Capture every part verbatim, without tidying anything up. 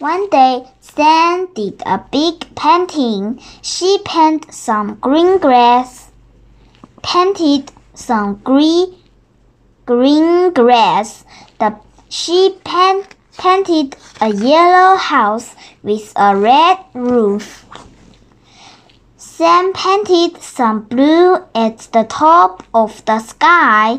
One day, Sam did a big painting. She painted some green grass, painted some green, green grass. The, she paint, painted a yellow house with a red roof. Sam painted some blue at the top of the sky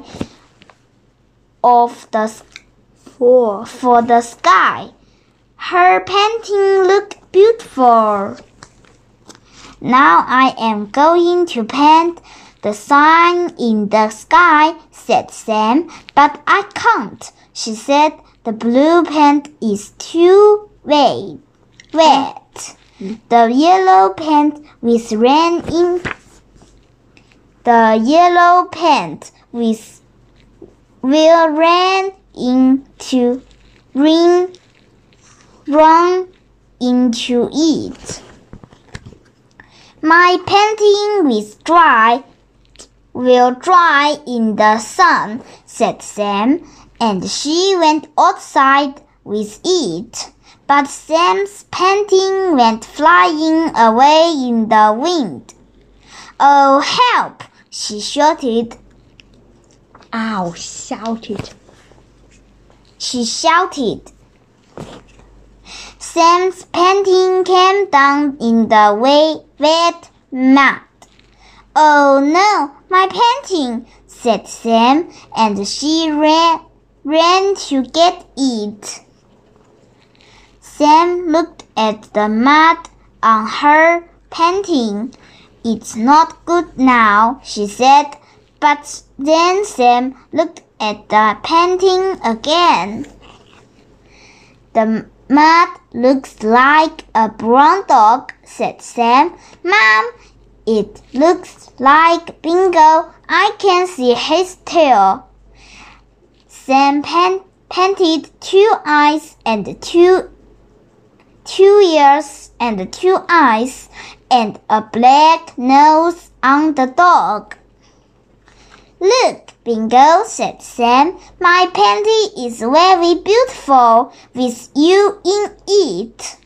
of the for, for the sky. Her painting looked beautiful. Now I am going to paint the sun in the sky, said Sam. But I can't, she said. The blue paint is too wet. wet. The yellow paint with rain in the yellow paint with will rain into rain run into it. My painting with dry will dry in the sun, said Sam, and she went outside with it. But Sam's painting went flying away in the wind. Oh, help! She shouted. Ow, shouted. She shouted. Sam's painting came down in the wet mud. Oh no, my painting, said Sam, and she ran, ran to get it. Sam looked at the mud on her painting. It's not good now, she said. But then Sam looked at the painting again. The mud looks like a brown dog, said Sam. Mom, it looks like Bingo. I can see his tail. Sam pan- painted two eyes and two two ears and two eyes and a black nose on the dog. Look, Bingo, said Sam, my painting is very beautiful with you in it.